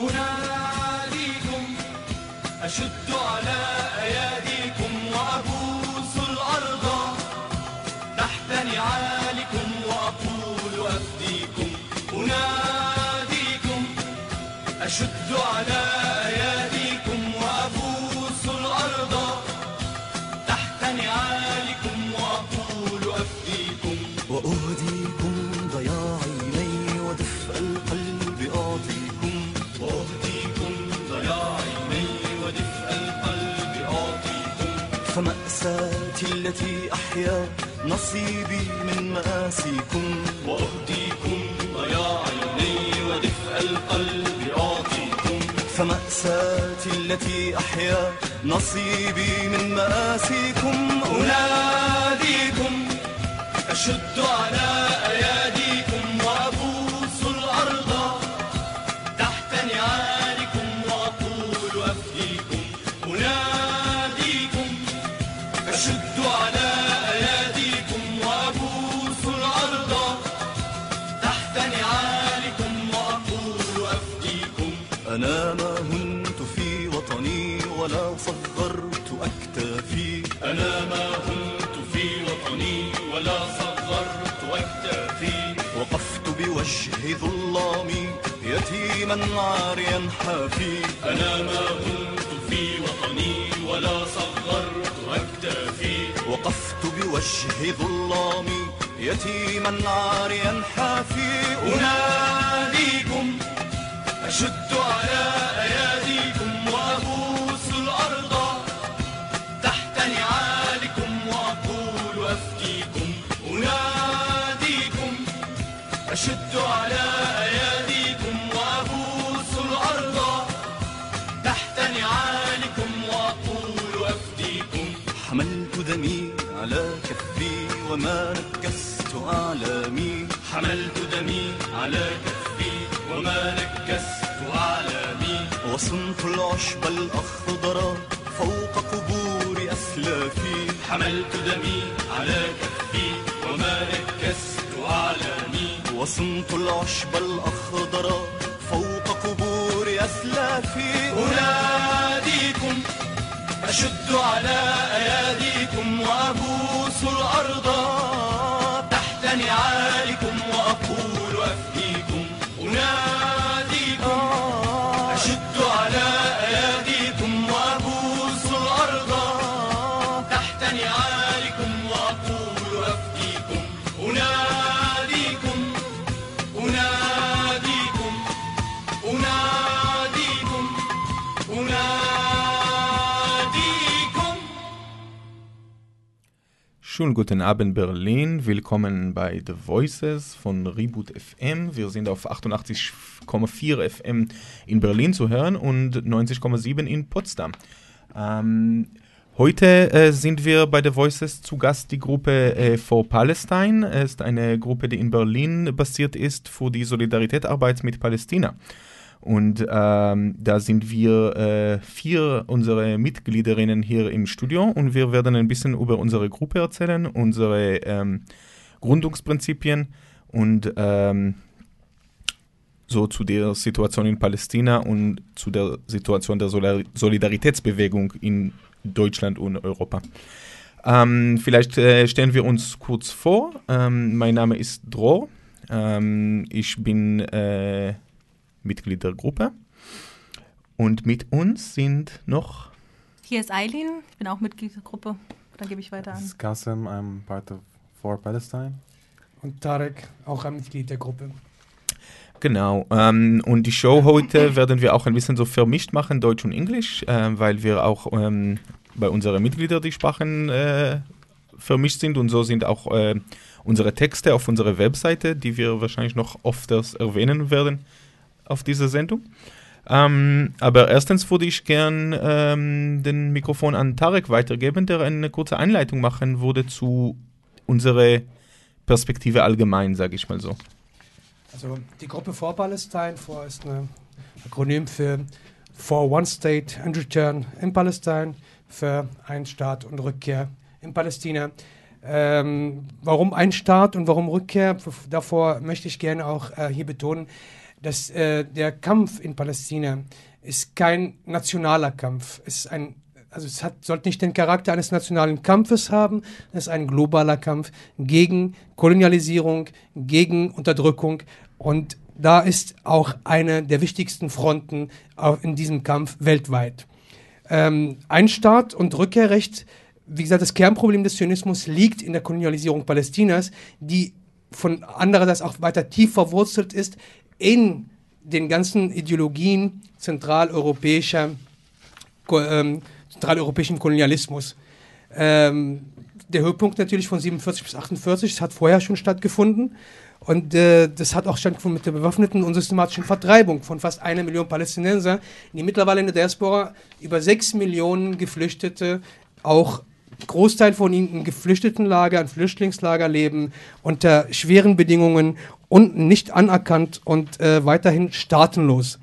أناديكم أشد على أياديكم وأبوس الأرض تحت نعالكم وأقول أفديكم. أناديكم أشد على أياديكم وأبوس الأرض تحت نعالكم وأقول أفديكم. وأهديكم ضياع عيني ودفء القلب أعطيكم. وأهديكم ضياع عيني ودفء القلب أعطيكم. فمأساتي التي أحيا نصيبي من مآسيكم. وأهديكم ضياع عيني ودفء القلب أعطيكم. فمأساتي التي أحيا نصيبي من مآسيكم. أناديكم أشد على أياديكم وأبوس الأرض تحت نعالكم وأقول أفديكم. أناديكم أشد على أياديكم وأبوس الأرض تحت نعالكم وأقول أفديكم. أنا ما هنت في وطني ولا صغرت أكتافي. أنا ما هنت في وطني ولا صغرت أكتافي. وقفت بوجه ظلامي يتيما عاريا حافي. أنا ما هنت في وطني ولا صغرت أكتافي. وقفت بوجه ظلامي يتيما عاريا حافي. أناديكم أشد على أياديكم وأبوس الأرض تحت نعالكم وأقول أفديكم. أناديكم أشد على أياديكم وأبوس الأرض تحت نعالكم وأقول أفديكم. حملت دمي على كفي وما نكست أعلامي. حملت دمي على كفي وما نكست أعلامي. وصنت العشب الأخضر فوق قبور أسلافي. حملت دمي على كفي وما نكست أعلامي. وصنت العشب الأخضر فوق قبور أسلافي. أناديكم أشد على أياديكم وأبوس الأرض تحت نعالكم وأقول أفديكم. أناديكم أشد على أياديكم وأبوس الأرض تحت نعالكم وأقول أفديكم. أناديكم أناديكم أناديكم أناديكم. Schönen guten Abend Berlin, willkommen bei The Voices von Reboot FM. Wir sind auf 88,4 FM in Berlin zu hören und 90,7 in Potsdam. Heute sind wir bei The Voices zu Gast, die Gruppe For Palestine. Es ist eine Gruppe, die in Berlin basiert ist für die Solidaritätsarbeit mit Palästina. Und da sind wir 4 unsere Mitgliederinnen hier im Studio und wir werden ein bisschen über unsere Gruppe erzählen, unsere Gründungsprinzipien und so zu der Situation in Palästina und zu der Situation der Solidaritätsbewegung in Deutschland und Europa. Vielleicht stellen wir uns kurz vor. Mein Name ist Dror. Ich bin Mitglied der Gruppe. Und mit uns sind noch... Hier ist Eileen, ich bin auch Mitglied der Gruppe. Dann gebe ich weiter This is an. Qasim, I'm part of For Palestine. Und Tarek, auch ein Mitglied der Gruppe. Genau. Und die Show heute werden wir auch ein bisschen so vermischt machen, Deutsch und Englisch, weil wir auch bei unseren Mitgliedern die Sprachen vermischt sind und so sind auch unsere Texte auf unserer Webseite, die wir wahrscheinlich noch öfters erwähnen werden auf dieser Sendung. Aber erstens würde ich gern den Mikrofon an Tarek weitergeben, der eine kurze Einleitung machen würde zu unserer Perspektive allgemein, sage ich mal so. Also die Gruppe For Palestine, For ist ein Akronym für For One State and Return in Palestine, für ein Staat und Rückkehr in Palästina. Warum ein Staat und warum Rückkehr? Davor möchte ich gerne auch hier betonen, dass der Kampf in Palästina ist kein nationaler Kampf. Sollte nicht den Charakter eines nationalen Kampfes haben. Es ist ein globaler Kampf gegen Kolonialisierung, gegen Unterdrückung. Und da ist auch eine der wichtigsten Fronten in diesem Kampf weltweit. Ein Staat und Rückkehrrecht, wie gesagt, das Kernproblem des Zionismus liegt in der Kolonialisierung Palästinas, die von andererseits auch weiter tief verwurzelt ist in den ganzen Ideologien zentraleuropäischen Kolonialismus. Der Höhepunkt natürlich von 47 bis 48, das hat vorher schon stattgefunden. Und das hat auch stattgefunden mit der bewaffneten und systematischen Vertreibung von fast 1 Million Palästinenser, die mittlerweile in der Diaspora über 6 Millionen Geflüchtete, auch Großteil von ihnen in Geflüchtetenlager, in Flüchtlingslager leben, unter schweren Bedingungen und nicht anerkannt und weiterhin staatenlos.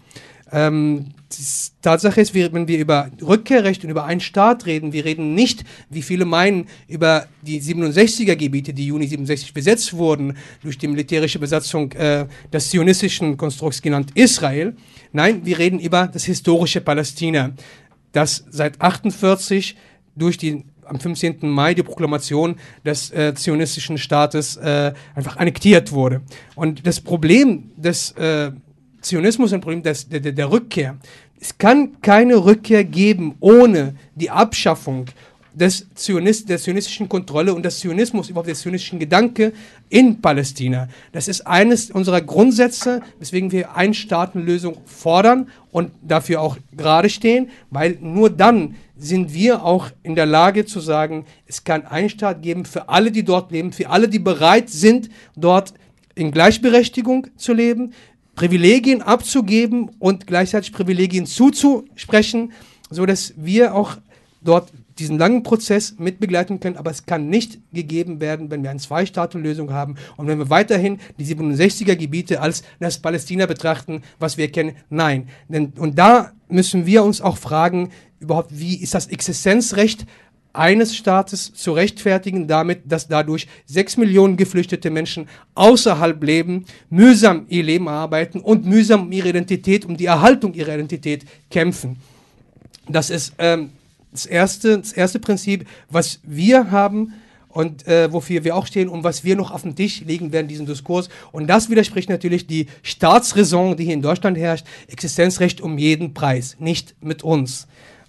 Die Tatsache ist, wenn wir über Rückkehrrecht und über einen Staat reden, wir reden nicht, wie viele meinen, über die 67er Gebiete, die Juni 67 besetzt wurden, durch die militärische Besatzung des zionistischen Konstrukts genannt Israel. Nein, wir reden über das historische Palästina, das seit 48 durch am 15. Mai die Proklamation des zionistischen Staates einfach annektiert wurde. Und das Problem des Zionismus, ein Problem der Rückkehr. Es kann keine Rückkehr geben ohne die Abschaffung der zionistischen Kontrolle und des Zionismus, überhaupt des zionistischen Gedanke in Palästina. Das ist eines unserer Grundsätze, weswegen wir Ein-Staaten-Lösung fordern und dafür auch gerade stehen, weil nur dann sind wir auch in der Lage zu sagen, es kann einen Staat geben für alle, die dort leben, für alle, die bereit sind, dort in Gleichberechtigung zu leben, Privilegien abzugeben und gleichzeitig Privilegien zuzusprechen, sodass wir auch dort diesen langen Prozess mitbegleiten können. Aber es kann nicht gegeben werden, wenn wir eine Zwei-Staaten-Lösung haben und wenn wir weiterhin die 67er Gebiete als das Palästina betrachten, was wir kennen. Nein. Und da müssen wir uns auch fragen, überhaupt, wie ist das Existenzrecht eines Staates zu rechtfertigen, damit, dass dadurch 6 Millionen geflüchtete Menschen außerhalb leben, mühsam ihr Leben erarbeiten und mühsam um ihre Identität, um die Erhaltung ihrer Identität kämpfen. Das ist das erste Prinzip, was wir haben und wofür wir auch stehen und was wir noch auf den Tisch legen werden, diesen Diskurs. Und das widerspricht natürlich die Staatsräson, die hier in Deutschland herrscht, Existenzrecht um jeden Preis, nicht mit uns.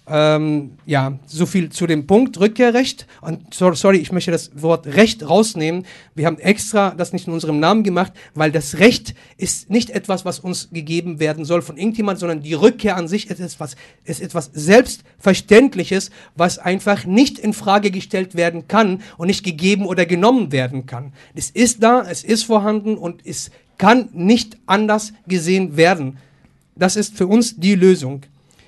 So viel zu dem Punkt Rückkehrrecht. Und sorry, ich möchte das Wort Recht rausnehmen. Wir haben extra das nicht in unserem Namen gemacht, weil das Recht ist nicht etwas, was uns gegeben werden soll von irgendjemand, sondern die Rückkehr an sich ist etwas Selbstverständliches, was einfach nicht in Frage gestellt werden kann und nicht gegeben oder genommen werden kann. Es ist da, es ist vorhanden und es kann nicht anders gesehen werden. Das ist für uns die Lösung.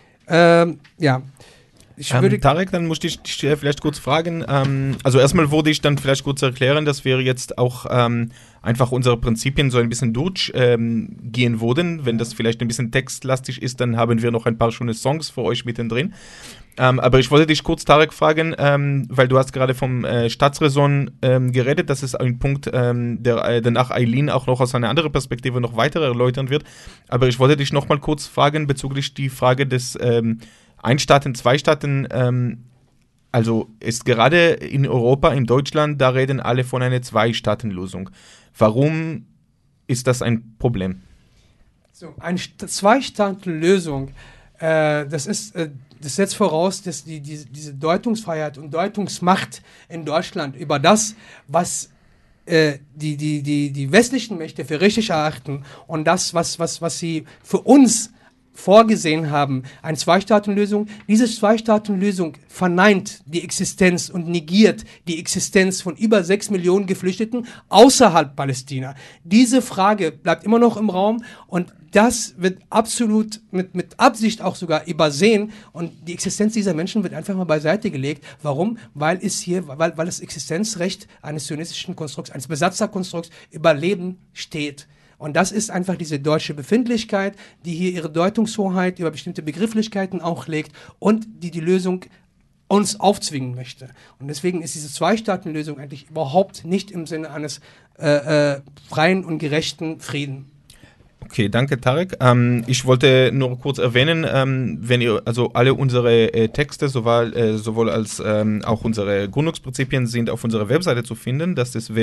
Tarek, dann musste ich dich vielleicht kurz fragen. Also erstmal würde ich dann vielleicht kurz erklären, dass wir jetzt auch einfach unsere Prinzipien so ein bisschen durchgehen würden. Wenn das vielleicht ein bisschen textlastig ist, dann haben wir noch ein paar schöne Songs für euch mittendrin. Aber ich wollte dich kurz, Tarek, fragen, weil du hast gerade vom Staatsräson geredet. Das ist ein Punkt, der danach Eileen auch noch aus einer anderen Perspektive noch weiter erläutern wird. Aber ich wollte dich noch mal kurz fragen bezüglich die Frage des Ein-Staaten-, Zwei-Staaten. Also ist gerade in Europa, in Deutschland, da reden alle von einer Zwei-Staaten-Lösung. Warum ist das ein Problem? So, eine Zwei-Staaten-Lösung, das setzt voraus, dass diese Deutungsfreiheit und Deutungsmacht in Deutschland über das, was die westlichen Mächte für richtig erachten und das, was sie für uns vorgesehen haben, eine Zwei-Staaten-Lösung. Diese Zwei-Staaten-Lösung verneint die Existenz und negiert die Existenz von über 6 Millionen Geflüchteten außerhalb Palästina. Diese Frage bleibt immer noch im Raum und das wird absolut mit Absicht auch sogar übersehen und die Existenz dieser Menschen wird einfach mal beiseite gelegt. Warum? Weil das Existenzrecht eines zionistischen Konstrukts, eines Besatzerkonstrukts über Leben steht. Und das ist einfach diese deutsche Befindlichkeit, die hier ihre Deutungshoheit über bestimmte Begrifflichkeiten auch legt und die Lösung uns aufzwingen möchte. Und deswegen ist diese Zwei-Staaten-Lösung eigentlich überhaupt nicht im Sinne eines freien und gerechten Frieden. Okay, danke Tarek. Ich wollte nur kurz erwähnen, wenn ihr, also alle unsere Texte, sowohl als auch unsere Gründungsprinzipien sind auf unserer Webseite zu finden. Das ist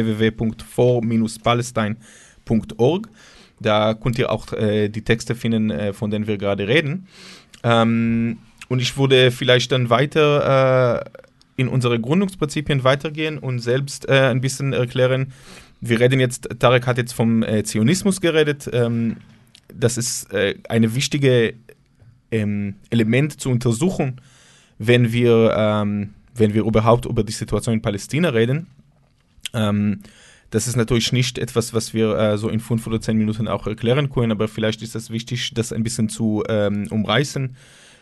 www.for-palestine.org. Da könnt ihr auch die Texte finden, von denen wir gerade reden. Und ich würde vielleicht dann weiter in unsere Gründungsprinzipien weitergehen und selbst ein bisschen erklären. Wir reden jetzt, Tarek hat jetzt vom Zionismus geredet. Das ist eine wichtige Element zur Untersuchung, wenn wir überhaupt über die Situation in Palästina reden. Das ist natürlich nicht etwas, was wir so in 5 oder 10 Minuten auch erklären können, aber vielleicht ist es wichtig, das ein bisschen zu umreißen.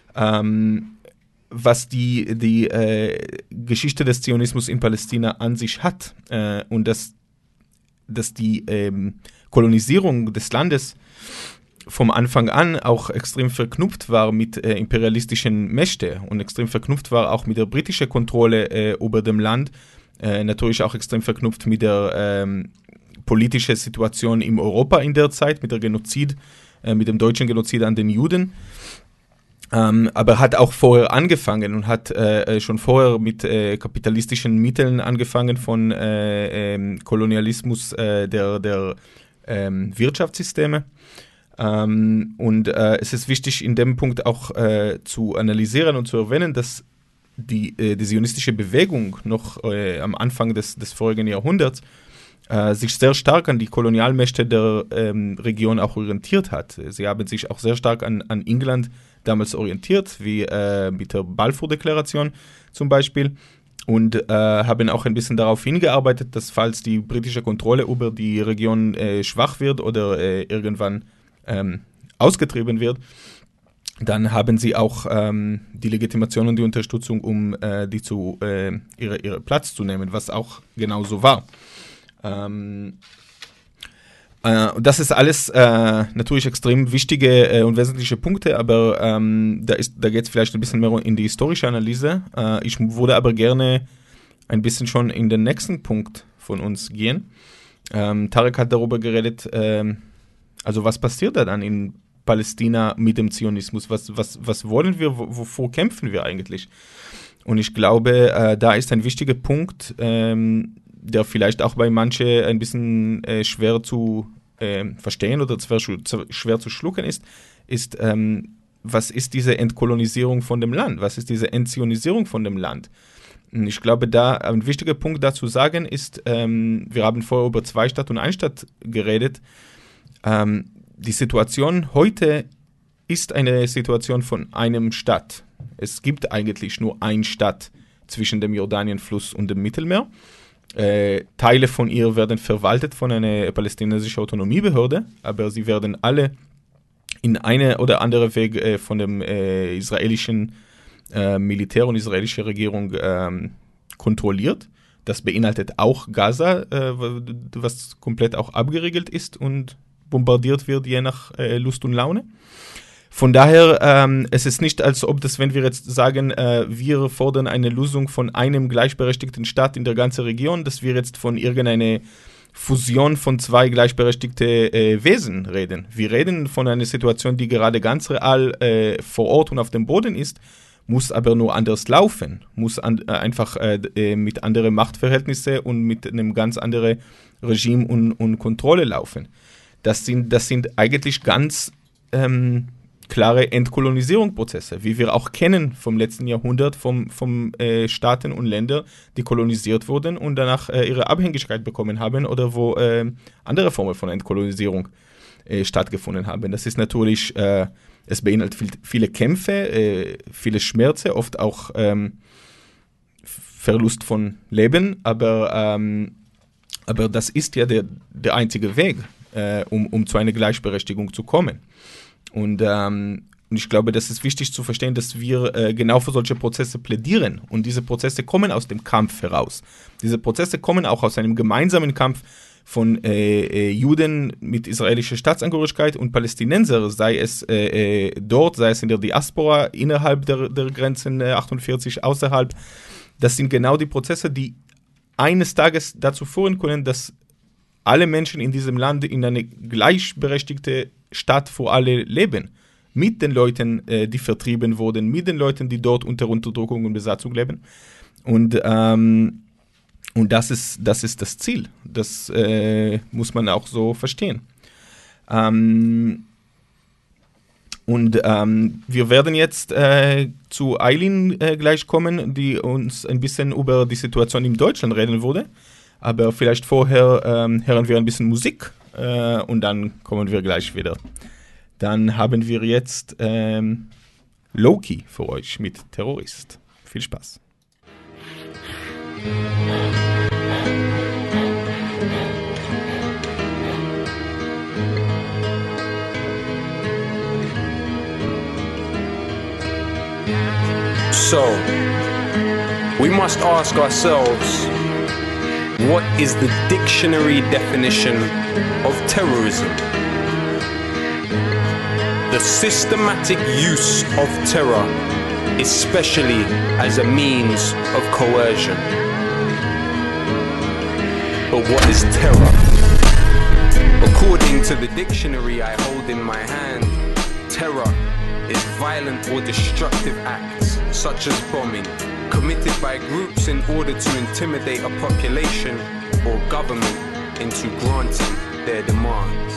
Was die Geschichte des Zionismus in Palästina an sich hat und dass die Kolonisierung des Landes vom Anfang an auch extrem verknüpft war mit imperialistischen Mächten und extrem verknüpft war auch mit der britischen Kontrolle über dem Land, natürlich auch extrem verknüpft mit der politischen Situation in Europa in der Zeit, mit dem deutschen Genozid an den Juden. Aber hat auch vorher angefangen und hat schon vorher mit kapitalistischen Mitteln angefangen von Kolonialismus der Wirtschaftssysteme. Und es ist wichtig, in dem Punkt auch zu analysieren und zu erwähnen, dass die zionistische Bewegung noch am Anfang des vorigen Jahrhunderts sich sehr stark an die Kolonialmächte der Region auch orientiert hat. Sie haben sich auch sehr stark an England damals orientiert, wie mit der Balfour-Deklaration zum Beispiel, und haben auch ein bisschen darauf hingearbeitet, dass falls die britische Kontrolle über die Region schwach wird oder irgendwann ausgetrieben wird, dann haben sie auch die Legitimation und die Unterstützung, um die zu ihre Platz zu nehmen, was auch genauso war. Das ist alles natürlich extrem wichtige und wesentliche Punkte, aber da geht es vielleicht ein bisschen mehr in die historische Analyse. Ich würde aber gerne ein bisschen schon in den nächsten Punkt von uns gehen. Tarek hat darüber geredet, also was passiert da dann in Palästina mit dem Zionismus? Was wollen wir, wovor kämpfen wir eigentlich? Und ich glaube, da ist ein wichtiger Punkt, der vielleicht auch bei manchen ein bisschen schwer zu verstehen oder schwer zu schlucken ist, was ist diese Entkolonisierung von dem Land? Was ist diese Entzionisierung von dem Land? Und ich glaube, da ein wichtiger Punkt dazu sagen ist, wir haben vorher über 2 Staat und 1 Staat geredet. Die Situation heute ist eine Situation von einem Staat. Es gibt eigentlich nur ein Staat zwischen dem Jordanienfluss und dem Mittelmeer. Teile von ihr werden verwaltet von einer palästinensischen Autonomiebehörde, aber sie werden alle in eine oder andere Weg von dem israelischen Militär und israelischen Regierung kontrolliert. Das beinhaltet auch Gaza, was komplett auch abgeriegelt ist und bombardiert wird, je nach Lust und Laune. Von daher, es ist nicht, als ob das, wenn wir jetzt sagen, wir fordern eine Lösung von einem gleichberechtigten Staat in der ganzen Region, dass wir jetzt von irgendeiner Fusion von 2 gleichberechtigte Wesen reden. Wir reden von einer Situation, die gerade ganz real vor Ort und auf dem Boden ist, muss aber nur anders laufen, muss einfach mit anderen Machtverhältnissen und mit einem ganz anderen Regime und Kontrolle laufen. Das sind eigentlich ganz klare Entkolonisierungsprozesse, wie wir auch kennen vom letzten Jahrhundert, vom Staaten und Ländern, die kolonisiert wurden und danach ihre Abhängigkeit bekommen haben oder wo andere Formen von Entkolonisierung stattgefunden haben. Das ist natürlich, es beinhaltet viele Kämpfe, viele Schmerzen, oft auch Verlust von Leben, aber das ist ja der einzige Weg, um zu einer Gleichberechtigung zu kommen. Und ich glaube, das ist wichtig zu verstehen, dass wir genau für solche Prozesse plädieren. Und diese Prozesse kommen aus dem Kampf heraus. Diese Prozesse kommen auch aus einem gemeinsamen Kampf von Juden mit israelischer Staatsangehörigkeit und Palästinenser, sei es dort, sei es in der Diaspora, innerhalb der Grenzen 48, außerhalb. Das sind genau die Prozesse, die eines Tages dazu führen können, dass alle Menschen in diesem Land in eine gleichberechtigte Stadt für alle leben. Mit den Leuten, die vertrieben wurden, mit den Leuten, die dort unter Unterdrückung und Besatzung leben. Und das ist das Ziel. Das muss man auch so verstehen. Wir werden jetzt zu Eileen gleich kommen, die uns ein bisschen über die Situation in Deutschland reden würde. Aber vielleicht vorher hören wir ein bisschen Musik und dann kommen wir gleich wieder. Dann haben wir jetzt Loki für euch mit Terrorist. Viel Spaß. So, we must ask ourselves, what is the dictionary definition of terrorism? The systematic use of terror, especially as a means of coercion. But what is terror? According to the dictionary I hold in my hand, terror is violent or destructive acts, such as bombing, committed by groups in order to intimidate a population or government into granting their demands.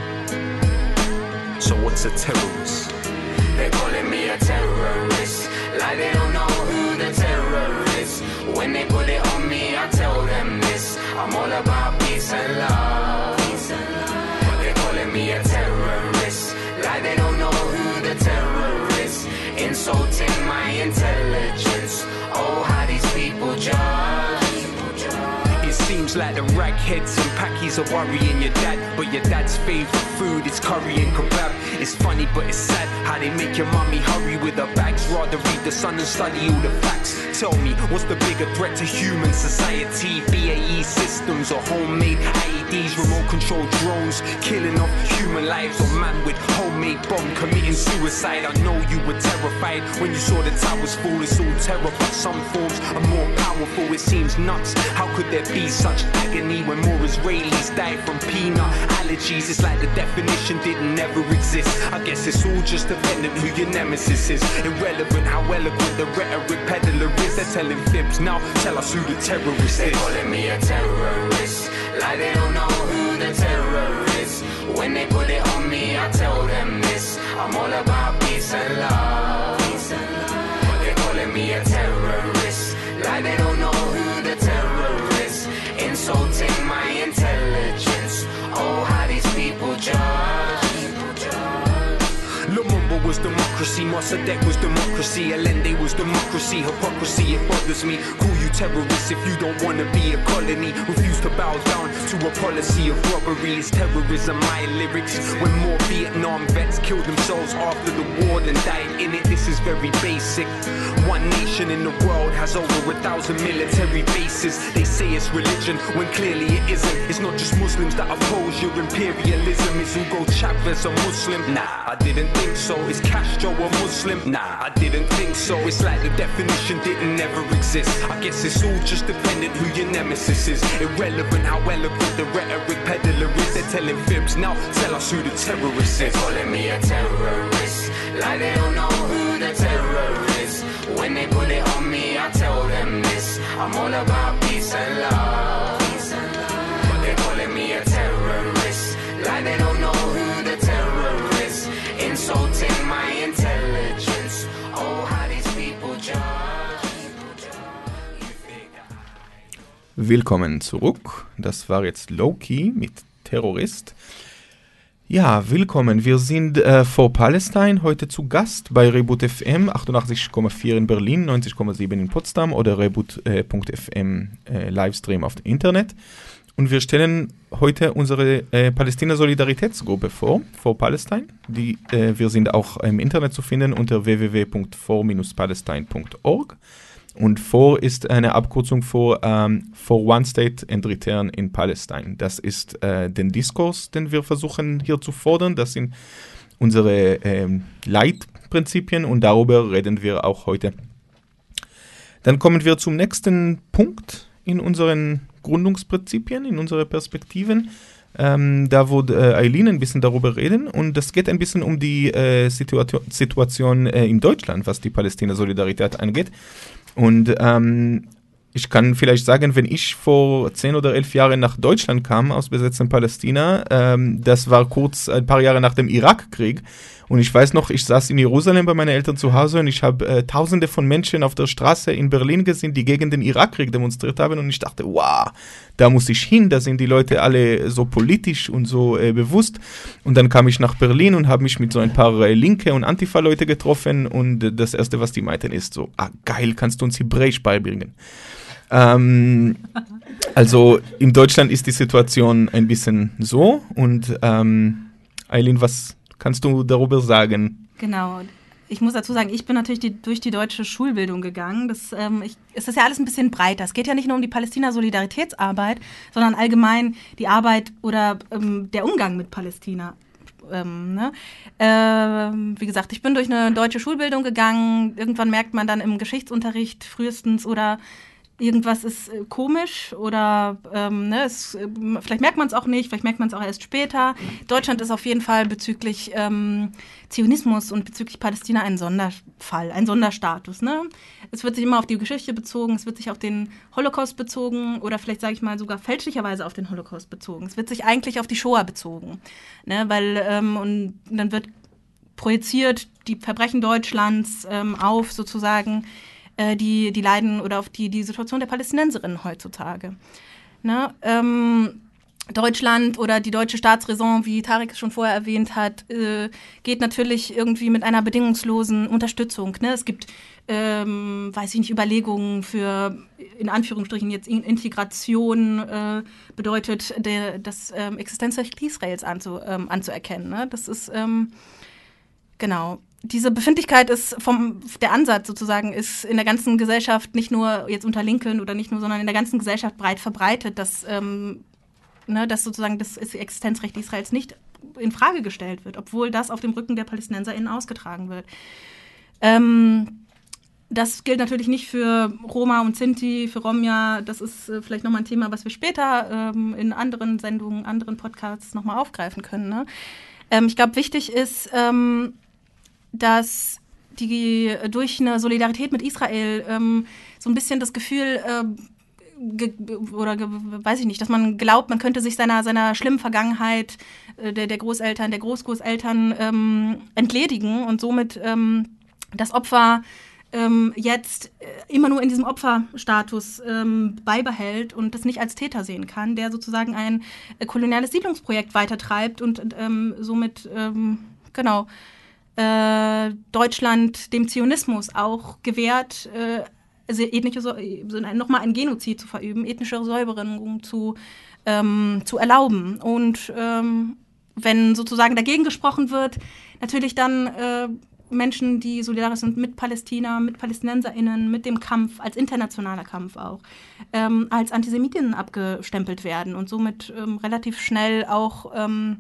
So what's a terrorist? They're calling me a terrorist, like they don't know who the terror is. When they put it on me, I tell them this, I'm all about peace and love. But they're calling me a terrorist, like they don't know who the terror is. Insulting my intelligence, oh how these people judge. It seems like the ragheads and packies are worrying your dad, but your dad's favourite food is curry and kebab. It's funny but it's sad how they make your mummy hurry with her bags, rather read the Sun and study all the facts. Tell me, what's the bigger threat to human society? BAE systems or homemade IEDs, remote control drones, killing off human lives, or man with homemade bomb committing suicide? I know you were terrified when you saw the towers fall. It's all terror, but some forms are more powerful. It seems nuts. How could there be such agony when more Israelis die from peanut allergies? It's like the definition didn't ever exist. I guess it's all just dependent who your nemesis is. Irrelevant how eloquent the rhetoric peddler is. They're telling fibs now. Tell us who the terrorist They're is. calling me a terrorist, like they don't know who the terror is. When they put it on me, I tell them this, I'm all about peace and love. But they're calling me a terrorist, like they don't know who the terror is. Insulting my intelligence, oh how these people judge. Lumumba was democracy, Mossadegh was democracy, Allende was democracy, hypocrisy, it bothers me. Call you terrorists if you don't want to be a colony. Refuse to bow down to a policy of robbery. Is terrorism my lyrics? When more Vietnam vets killed themselves after the war than died in it. This is very basic. One nation in the world has over 1,000 military bases. They say it's religion when clearly it isn't. It's not just Muslims that oppose your imperialism. Is Hugo Chavez a Muslim? Nah, I didn't think so. Is Castro a Muslim? Nah, I didn't think so. It's like the definition didn't ever exist. I guess it's all just dependent who your nemesis is. Irrelevant how eloquent the rhetoric peddler is. They're telling fibs now. Tell us who the terrorist They're is. calling me a terrorist, like they don't know who the terror is. When they put it on me, I tell them this, I'm all about peace and love. But they're calling me a terrorist, like they don't know who the terror is. Insulting my intelligence, oh how these people judge. Willkommen zurück. Das war jetzt Loki mit Terrorist. Ja, willkommen. Wir sind for Palestine heute zu Gast bei Reboot FM 88,4 in Berlin, 90,7 in Potsdam oder Reboot.fm Livestream auf dem Internet. Und wir stellen heute unsere Palästina-Solidaritätsgruppe vor, For Palestine. Wir sind auch im Internet zu finden unter www.for-palestine.org. Und For ist eine Abkürzung for One State and Return in Palestine. Das ist den Diskurs, den wir versuchen hier zu fordern. Das sind unsere Leitprinzipien und darüber reden wir auch heute. Dann kommen wir zum nächsten Punkt in unseren Gründungsprinzipien, in unsere Perspektiven. Da wird Eileen ein bisschen darüber reden und das geht ein bisschen um die Situation in Deutschland, was die Palästina-Solidarität angeht. Und ich kann vielleicht sagen, wenn ich vor 10 oder 11 Jahren nach Deutschland kam, aus besetztem Palästina, das war kurz ein paar Jahre nach dem Irakkrieg. Und ich weiß noch, ich saß in Jerusalem bei meinen Eltern zu Hause und ich habe Tausende von Menschen auf der Straße in Berlin gesehen, die gegen den Irakkrieg demonstriert haben. Und ich dachte, wow, da muss ich hin, da sind die Leute alle so politisch und so bewusst. Und dann kam ich nach Berlin und habe mich mit so ein paar linke und Antifa-Leute getroffen. Und das Erste, was die meinten, ist so, geil, kannst du uns Hebräisch beibringen? Also in Deutschland ist die Situation ein bisschen so. Und Eileen, was kannst du darüber sagen? Genau. Ich muss dazu sagen, ich bin natürlich durch die deutsche Schulbildung gegangen. Es ist ja alles ein bisschen breiter. Es geht ja nicht nur um die Palästina-Solidaritätsarbeit, sondern allgemein die Arbeit oder der Umgang mit Palästina. Wie gesagt, ich bin durch eine deutsche Schulbildung gegangen. Irgendwann merkt man dann im Geschichtsunterricht frühestens oder irgendwas ist komisch oder vielleicht merkt man es auch nicht, vielleicht merkt man es auch erst später. Deutschland ist auf jeden Fall bezüglich Zionismus und bezüglich Palästina ein Sonderfall, ein Sonderstatus. Ne? Es wird sich immer auf die Geschichte bezogen, es wird sich auf den Holocaust bezogen oder vielleicht, sage ich mal, sogar fälschlicherweise auf den Holocaust bezogen. Es wird sich eigentlich auf die Shoah bezogen, ne? Weil und dann wird projiziert die Verbrechen Deutschlands auf sozusagen die Leiden oder auf die Situation der Palästinenserinnen heutzutage. Ne? Deutschland oder die deutsche Staatsräson, wie Tarek es schon vorher erwähnt hat, geht natürlich irgendwie mit einer bedingungslosen Unterstützung. Ne? Es gibt, Überlegungen für, in Anführungsstrichen jetzt Integration bedeutet, das Existenzrecht Israels anzuerkennen. Ne? Das ist, genau. Diese Befindlichkeit ist der Ansatz sozusagen ist in der ganzen Gesellschaft, nicht nur jetzt unter Linken oder nicht nur, sondern in der ganzen Gesellschaft breit verbreitet, dass sozusagen das Existenzrecht Israels nicht in Frage gestellt wird, obwohl das auf dem Rücken der PalästinenserInnen ausgetragen wird. Das gilt natürlich nicht für Roma und Sinti, für Romja. Das ist vielleicht nochmal ein Thema, was wir später in anderen Sendungen, anderen Podcasts nochmal aufgreifen können. Ne? Ich glaube, wichtig ist, dass durch eine Solidarität mit Israel so ein bisschen das Gefühl weiß ich nicht, dass man glaubt, man könnte sich seiner schlimmen Vergangenheit der Großeltern, der Großgroßeltern entledigen und somit das Opfer jetzt immer nur in diesem Opferstatus beibehält und das nicht als Täter sehen kann, der sozusagen ein koloniales Siedlungsprojekt weitertreibt und somit Deutschland dem Zionismus auch gewährt, nochmal ein Genozid zu verüben, ethnische Säuberung zu erlauben. Und wenn sozusagen dagegen gesprochen wird, natürlich dann Menschen, die solidarisch sind mit Palästina, mit PalästinenserInnen, mit dem Kampf, als internationaler Kampf auch, als Antisemitinnen abgestempelt werden und somit relativ schnell auch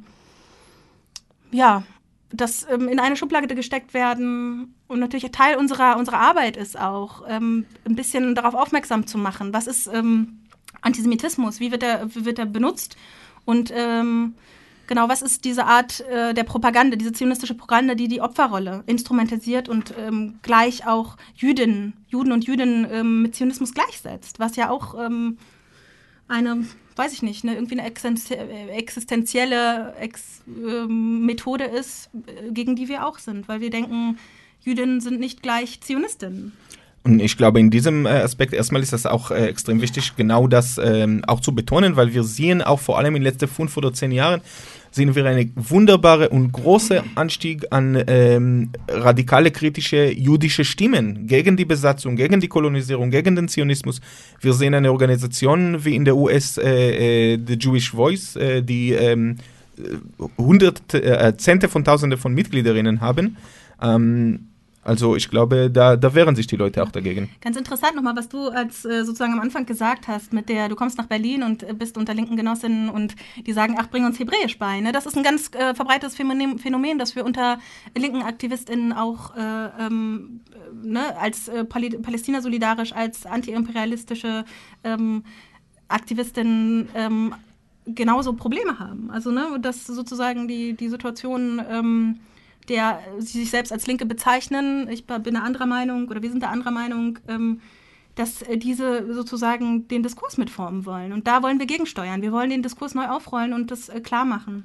das in eine Schublade gesteckt werden. Und natürlich Teil unserer Arbeit ist auch, ein bisschen darauf aufmerksam zu machen. Was ist Antisemitismus? Wie wird er benutzt? Und was ist diese Art der Propaganda, diese zionistische Propaganda, die Opferrolle instrumentalisiert und gleich auch Juden und Jüdinnen mit Zionismus gleichsetzt? Was ja auch irgendwie eine existenzielle Methode ist, gegen die wir auch sind, weil wir denken, Jüdinnen sind nicht gleich Zionistinnen. Und ich glaube, in diesem Aspekt erstmal ist das auch extrem wichtig, genau das auch zu betonen, weil wir sehen auch vor allem in den letzten 5 oder 10 Jahren, sehen wir einen wunderbaren und großen Anstieg an radikale, kritische jüdische Stimmen gegen die Besatzung, gegen die Kolonisierung, gegen den Zionismus. Wir sehen eine Organisation wie in der US, The Jewish Voice, die Zehnte von Tausende von Mitgliederinnen haben. Also ich glaube, da wehren sich die Leute auch dagegen. Ganz interessant nochmal, was du als sozusagen am Anfang gesagt hast, du kommst nach Berlin und bist unter linken Genossinnen und die sagen, bring uns Hebräisch bei. Ne? Das ist ein ganz verbreitetes Phänomen, das wir unter linken AktivistInnen auch als Palästina-solidarisch, als antiimperialistische Aktivistinnen genauso Probleme haben. Also, ne, dass sozusagen die Situation, der sie sich selbst als Linke bezeichnen, ich bin da anderer Meinung oder wir sind da anderer Meinung, dass diese sozusagen den Diskurs mitformen wollen. Und da wollen wir gegensteuern. Wir wollen den Diskurs neu aufrollen und das klar machen.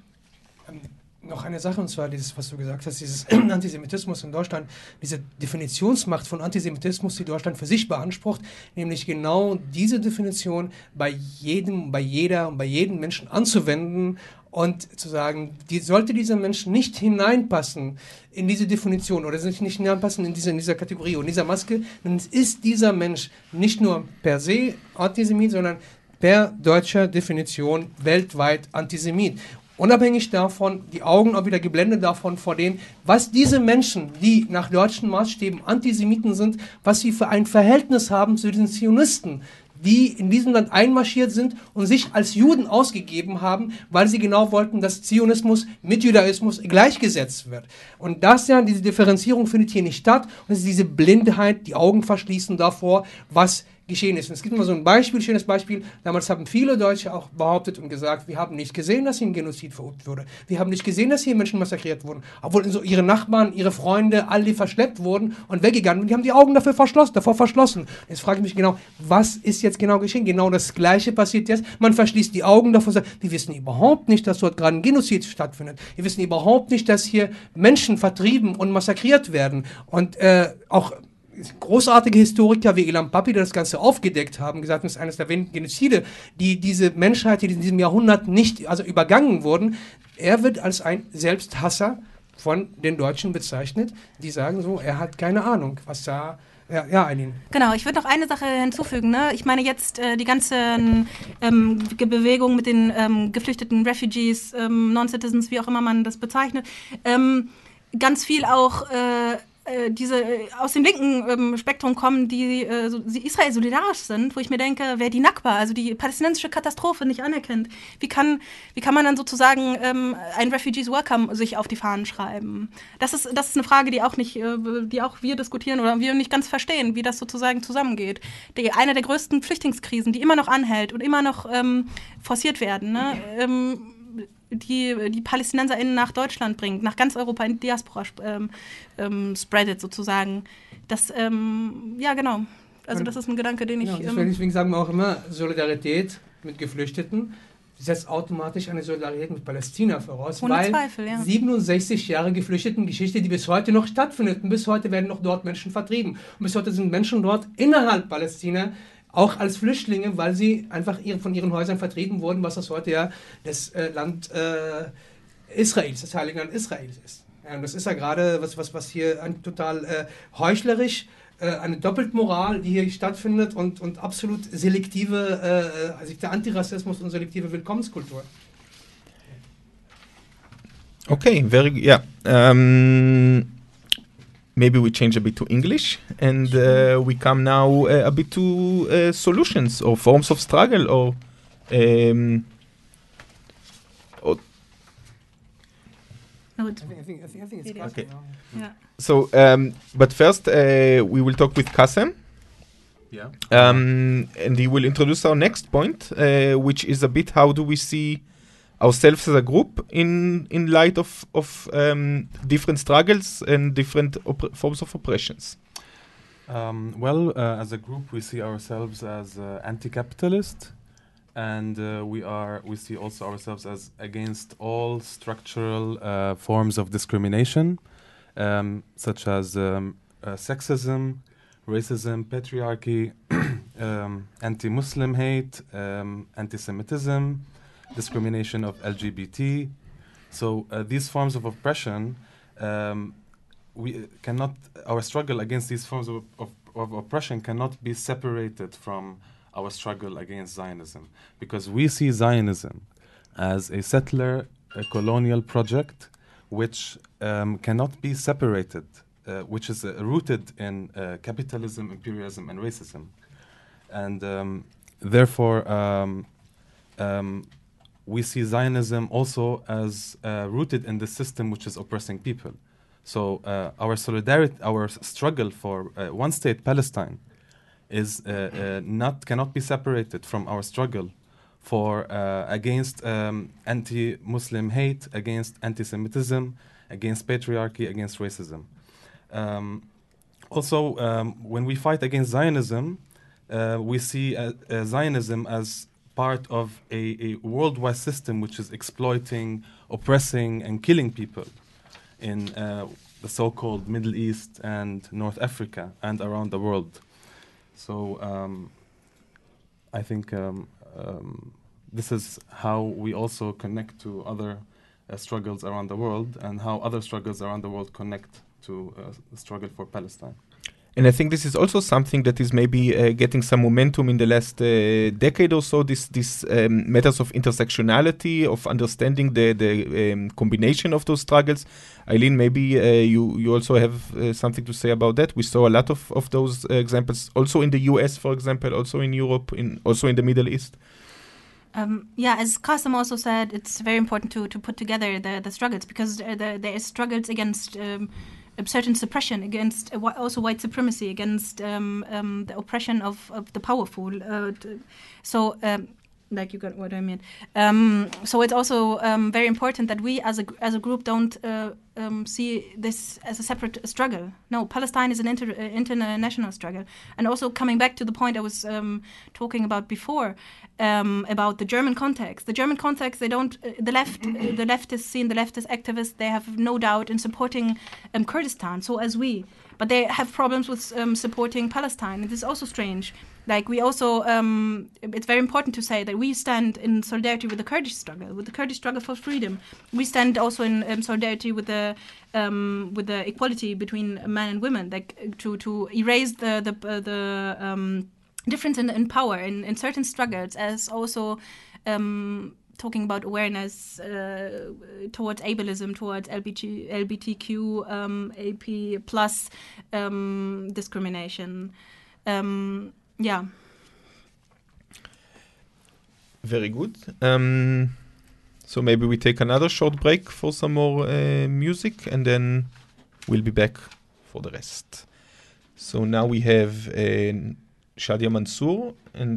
Noch eine Sache, und zwar dieses, was du gesagt hast, dieses Antisemitismus in Deutschland, diese Definitionsmacht von Antisemitismus, die Deutschland für sich beansprucht, nämlich genau diese Definition bei jedem Menschen anzuwenden und zu sagen, sollte dieser Mensch nicht hineinpassen in diese Definition oder nicht hineinpassen in dieser Kategorie und dieser Maske, dann ist dieser Mensch nicht nur per se Antisemit, sondern per deutscher Definition weltweit Antisemit. Unabhängig davon, die Augen auch wieder geblendet davon vor dem, was diese Menschen, die nach deutschen Maßstäben Antisemiten sind, was sie für ein Verhältnis haben zu den Zionisten, die in diesem Land einmarschiert sind und sich als Juden ausgegeben haben, weil sie genau wollten, dass Zionismus mit Judaismus gleichgesetzt wird. Und diese Differenzierung findet hier nicht statt. Und es ist diese Blindheit, die Augen verschließen davor, was geschehen ist. Und es gibt immer so ein schönes Beispiel. Damals haben viele Deutsche auch behauptet und gesagt, wir haben nicht gesehen, dass hier ein Genozid verübt wurde. Wir haben nicht gesehen, dass hier Menschen massakriert wurden. Obwohl so ihre Nachbarn, ihre Freunde, alle verschleppt wurden und weggegangen. Und die haben die Augen davor verschlossen. Jetzt frage ich mich genau, was ist jetzt genau geschehen? Genau das Gleiche passiert jetzt. Man verschließt die Augen davor und sagt, wir wissen überhaupt nicht, dass dort gerade ein Genozid stattfindet. Wir wissen überhaupt nicht, dass hier Menschen vertrieben und massakriert werden. Und auch großartige Historiker wie Ilham Papi, die das Ganze aufgedeckt haben, gesagt, das ist eines der wenigen Genozide, die diese Menschheit, die in diesem Jahrhundert nicht übergangen wurden. Er wird als ein Selbsthasser von den Deutschen bezeichnet, die sagen so, er hat keine Ahnung, was da. Ja, Eileen. Genau, ich würde noch eine Sache hinzufügen. Ne? Ich meine jetzt die ganze Bewegung mit den geflüchteten Refugees, Non-Citizens, wie auch immer man das bezeichnet, ganz viel auch diese aus dem linken Spektrum kommen, die Israel solidarisch sind, wo ich mir denke, wer die Nakba, also die palästinensische Katastrophe, nicht anerkennt, wie kann man dann sozusagen ein Refugees Welcome sich auf die Fahnen schreiben? Das ist eine Frage, die auch wir diskutieren oder wir nicht ganz verstehen, wie das sozusagen zusammengeht. Eine der größten Flüchtlingskrisen, die immer noch anhält und immer noch forciert werden, ne? Die PalästinenserInnen nach Deutschland bringt, nach ganz Europa in die Diaspora spreadet sozusagen. Das, genau. Also das ist ein Gedanke, den ich... Deswegen sagen wir auch immer, Solidarität mit Geflüchteten setzt automatisch eine Solidarität mit Palästina voraus, ohne Zweifel, ja. 67 Jahre Geflüchtetengeschichte, die bis heute noch stattfindet. Und bis heute werden noch dort Menschen vertrieben. Und bis heute sind Menschen dort innerhalb Palästina auch als Flüchtlinge, weil sie einfach von ihren Häusern vertrieben wurden, was das heute ja das Land Israels, das Heilige Land Israels ist. Ja, und das ist ja gerade was hier total heuchlerisch, eine Doppeltmoral, die hier stattfindet und absolut selektive, der Antirassismus und selektive Willkommenskultur. Okay, maybe we change a bit to English and we come now a bit to solutions or forms of struggle or I think it's okay. Yeah. So, but first we will talk with Kassem. Yeah. And he will introduce our next point, which is a bit how do we see ourselves as a group in light of different struggles and different forms of oppressions. As a group, we see ourselves as anti-capitalist, and we see also ourselves as against all structural forms of discrimination, such as sexism, racism, patriarchy, anti-Muslim hate, anti-Semitism, discrimination of LGBT. So these forms of oppression, our struggle against these forms of oppression cannot be separated from our struggle against Zionism, because we see Zionism as a settler, a colonial project, which cannot be separated, which is rooted in capitalism, imperialism, and racism. And therefore, we see Zionism also as rooted in the system which is oppressing people. So our solidarity, our struggle for one-state Palestine is cannot be separated from our struggle for against anti-Muslim hate, against anti-Semitism, against patriarchy, against racism. Also, when we fight against Zionism, we see Zionism as part of a worldwide system which is exploiting, oppressing, and killing people in the so-called Middle East and North Africa and around the world. So I think this is how we also connect to other struggles around the world, and how other struggles around the world connect to the struggle for Palestine. And I think this is also something that is maybe getting some momentum in the last decade or so, this matters of intersectionality, of understanding the combination of those struggles. Eileen, maybe you also have something to say about that. We saw a lot of those examples, also in the US, for example, also in Europe, also in the Middle East. As Qasim also said, it's very important to put together the struggles, because there is struggles against certain suppression, against also white supremacy, against the oppression of the powerful. Like you got what I mean. So it's also very important that we as a group don't see this as a separate struggle. No, Palestine is an international struggle. And also coming back to the point I was talking about before, about the German context. The German context, they don't. The leftist scene, the leftist activists, they have no doubt in supporting Kurdistan. So as we, but they have problems with supporting Palestine. It is also strange. Like we also, it's very important to say that we stand in solidarity with the Kurdish struggle for freedom. We stand also in solidarity with the equality between men and women, like to erase the difference in power in certain struggles, as also talking about awareness towards ableism, towards LGBTQ, AP plus discrimination. Very good. So maybe we take another short break for some more music, and then we'll be back for the rest. So now we have Shadia Mansour and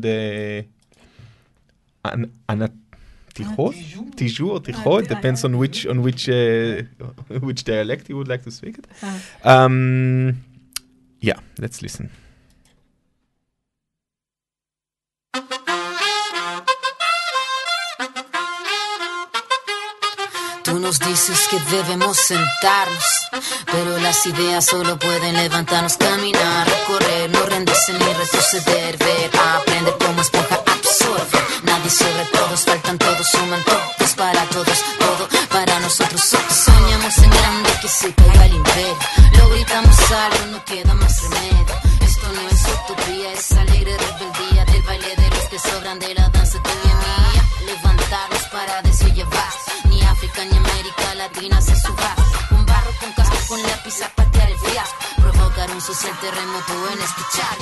Anna Tijou or Tichot, depends on which dialect you would like to speak it. Let's listen. Tú nos dices que debemos sentarnos, pero las ideas solo pueden levantarnos, caminar, recorrer, no rendirse ni retroceder, ver, aprender como esponja, absorber. Nadie sobre todos, faltan todos, suman todos para todos, todo para nosotros. Soñamos en grande que se caiga el imperio, lo gritamos algo, no queda más remedio. Esto no es utopía, es alegre rebeldía del baile de los que sobran, de la danza tuya y mía. Levantarnos para llevar. Ni África ni América Latina se suba. Con barro, con casco, con lápiz a patear el fiasco. Provocar un social terremoto en escuchar.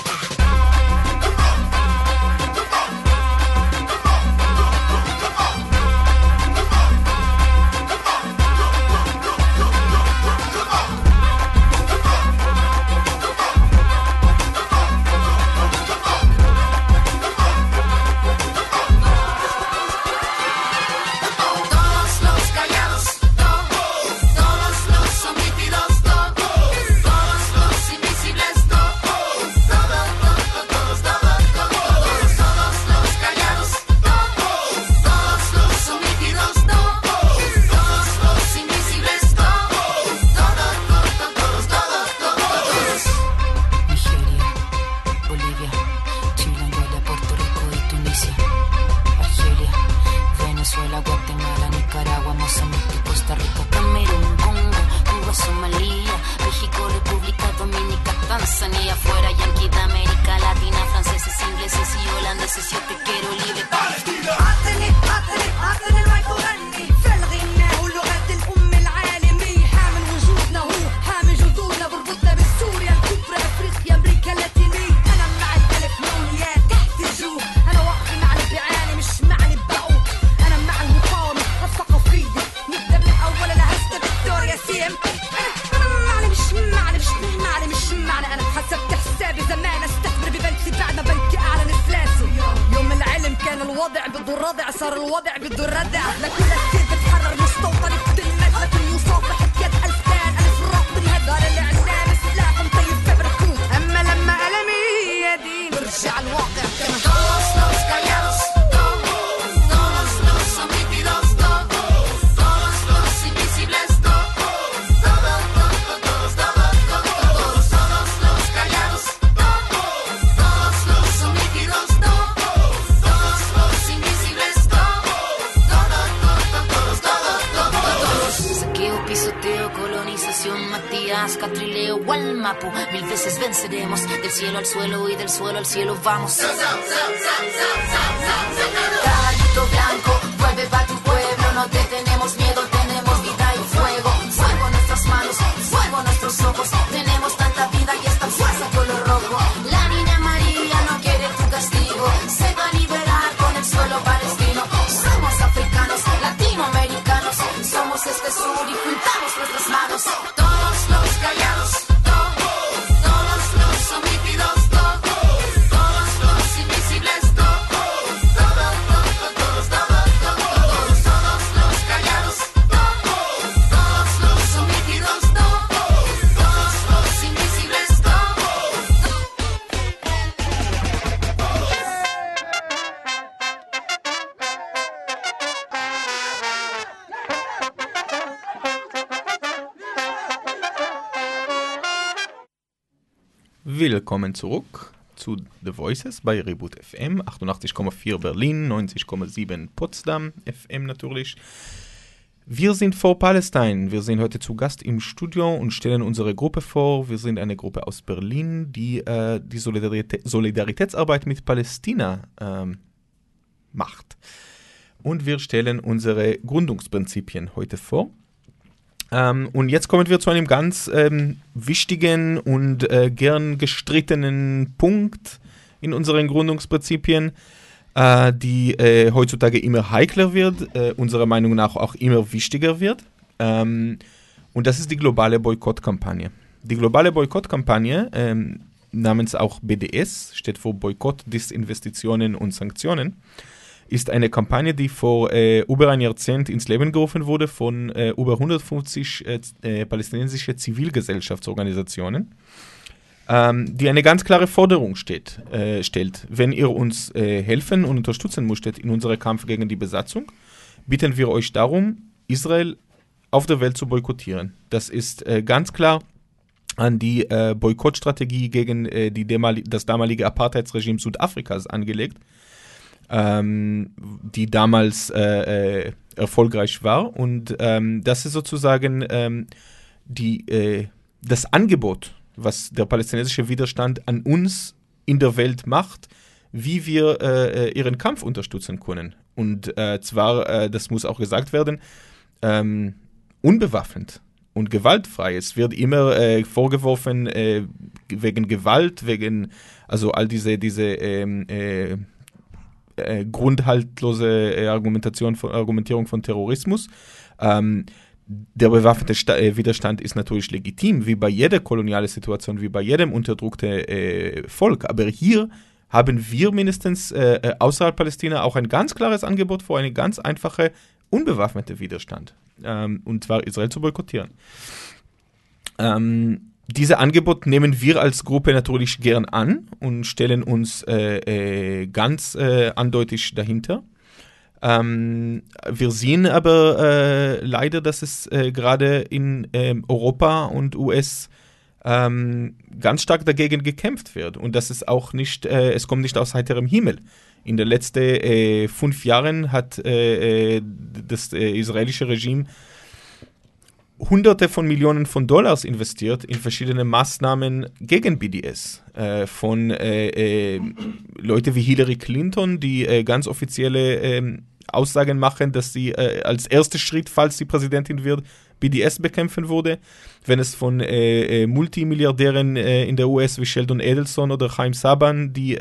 صار الوضع بده الردع لكل كتير بتحرر مستوطن بتلمس لكل يصافح بيد ألف كان ألف روح بالهدار اللي عنا سلاح مطيب كبركوت أما لما ألمي يدين برجع الواقع كما todos los callados todos los omitidos todos los invisibles todos los callados todos los omitidos todos los invisibles todos Saqueo, pisoteo, colonización, Matías, Catrileo, Gualmapu. 1000 veces venceremos, del cielo al suelo y del suelo al cielo vamos. Caballito blanco, vuelve pa' tu pueblo, no te tenemos miedo, tenemos vida y fuego. Fuego en nuestras manos, fuego en nuestros ojos, tenemos tanta vida y esta fuerza color rojo. La niña María no quiere tu castigo, se va a liberar con el suelo palestino. Somos africanos, latinoamericanos, somos este sur y juntamos nuestras manos. Todos los callados, todos los omitidos, todos los invisibles, todos los callados, todos los omitidos, todos los invisibles, Willkommen zurück zu The Voices bei Reboot FM, 88,4 Berlin, 90,7 Potsdam FM natürlich. Wir sind for Palestine. Wir sind heute zu Gast im Studio und stellen unsere Gruppe vor. Wir sind eine Gruppe aus Berlin, die die Solidaritätsarbeit mit Palästina macht. Und wir stellen unsere Gründungsprinzipien heute vor. Und jetzt kommen wir zu einem ganz wichtigen und gern gestrittenen Punkt in unseren Gründungsprinzipien, die heutzutage immer heikler wird, unserer Meinung nach auch immer wichtiger wird. Und das ist die globale Boykottkampagne. Die globale Boykottkampagne, namens auch BDS, steht für Boykott, Disinvestitionen und Sanktionen, ist eine Kampagne, die vor über ein Jahrzehnt ins Leben gerufen wurde von über 150 palästinensische Zivilgesellschaftsorganisationen, die eine ganz klare Forderung stellt. Wenn ihr uns helfen und unterstützen möchtet in unserem Kampf gegen die Besatzung, bitten wir euch darum, Israel auf der Welt zu boykottieren. Das ist ganz klar an die Boykottstrategie gegen das damalige Apartheidsregime Südafrikas angelegt, die damals erfolgreich war. Und das ist sozusagen das Angebot, was der palästinensische Widerstand an uns in der Welt macht, wie wir ihren Kampf unterstützen können. Und zwar, das muss auch gesagt werden, unbewaffnet und gewaltfrei. Es wird immer vorgeworfen, wegen Gewalt, also all diese grundhaltlose Argumentierung von Terrorismus. Der bewaffnete Widerstand ist natürlich legitim, wie bei jeder kolonialen Situation, wie bei jedem unterdrückten Volk. Aber hier haben wir mindestens außerhalb Palästina auch ein ganz klares Angebot für eine ganz einfache, unbewaffnete Widerstand. Und zwar Israel zu boykottieren. Dieses Angebot nehmen wir als Gruppe natürlich gern an und stellen uns ganz eindeutig dahinter. Wir sehen aber leider, dass es gerade in Europa und US ganz stark dagegen gekämpft wird und dass es auch nicht, es kommt nicht aus heiterem Himmel. In den letzten 5 Jahren hat das israelische Regime Hunderte von Millionen von Dollars investiert in verschiedene Maßnahmen gegen BDS. Von Leute wie Hillary Clinton, die ganz offizielle Aussagen machen, dass sie als erster Schritt, falls sie Präsidentin wird, BDS bekämpfen würde. Wenn es von Multimilliardären in der US wie Sheldon Adelson oder Chaim Saban, die